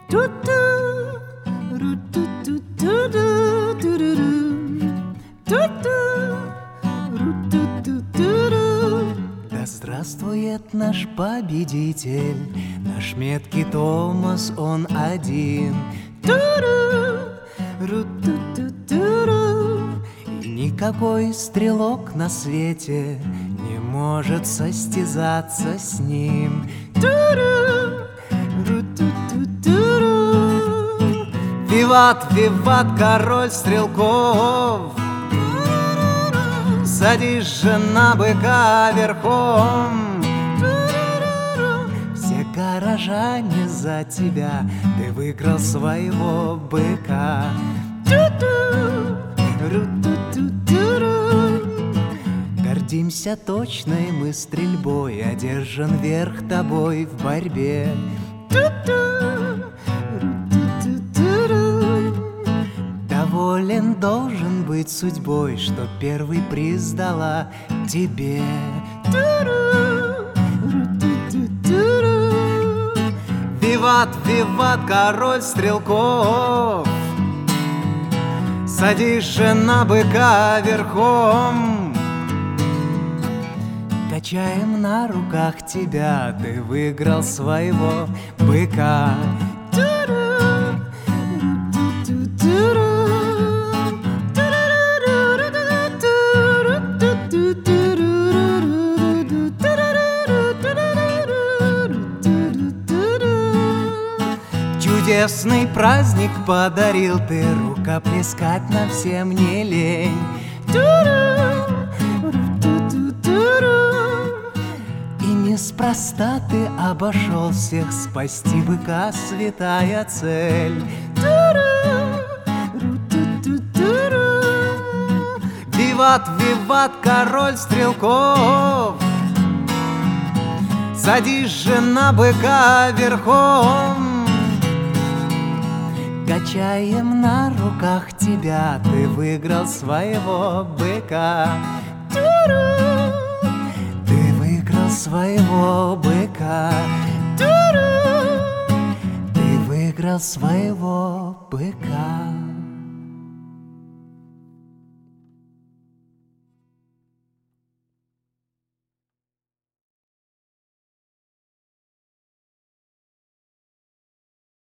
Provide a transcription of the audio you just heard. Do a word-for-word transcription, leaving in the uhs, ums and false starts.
Ту-ту, ру-ту-ту-ту-ду-ту-ду-ду. Ту-ту, ру-ту-ту-ту-ду. Да здравствует наш победитель, наш меткий Томас, он один. Ту-ру, ру-ту-ту-ту-ру. И никакой стрелок на свете не может состязаться с ним. Ту-ру, ру-ту-ту-ту-ру. Виват, виват, король стрелков, садись же на быка верхом. Все горожане за тебя, ты выиграл своего быка. Гордимся точной мы стрельбой, одержан верх тобой в борьбе. Доволен должен быть судьбой, что первый приз дала тебе. Виват, виват, король стрелков, садись же на быка верхом. Качаем на руках тебя, ты выиграл своего быка. Чудесный праздник подарил ты, рукоплескать нам всем не лень. И неспроста ты обошел всех, спасти быка святая цель. Виват, виват, король стрелков, садись же на быка верхом. Качаем на руках тебя, ты выиграл своего быка. Ты выиграл своего быка. Ты выиграл своего быка.